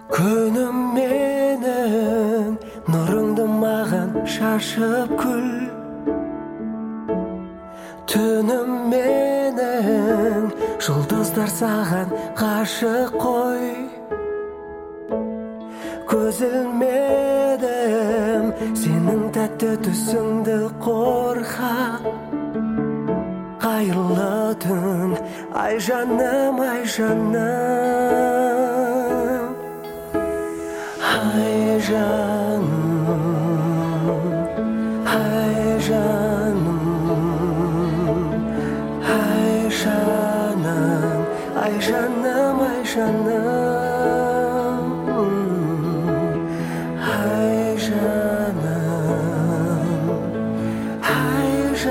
Күнім менің нұрыңды маған шашып күл. Түнім менің жұлдыздар саған ғашық қой. Көз ілмедім сенің тәтті түсіңді қорғап. Қайырлы түн, ай жаным, ай жаным. Ай жаным, ай жаным, ай жаным, ай жаным, ай жаным, ай жаным, ай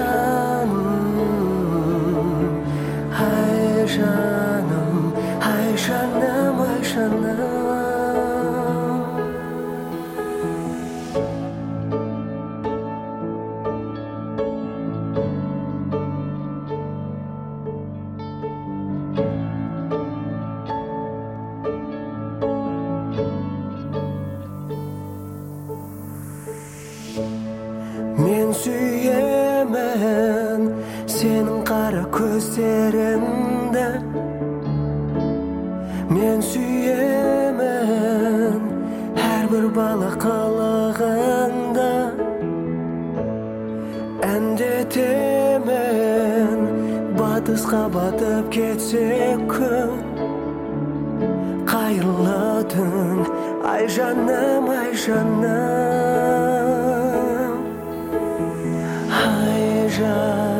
жаным, ай жаным, ай жаным, ай жаным. Мен сүйемін сенің қара көздеріңді. Мен сүйемін әрбір бала қылығыңды. Әндетемін батысқа батып кетсе күн. Қайырлы түн, ай жаным, ай жаным. Ай жаным,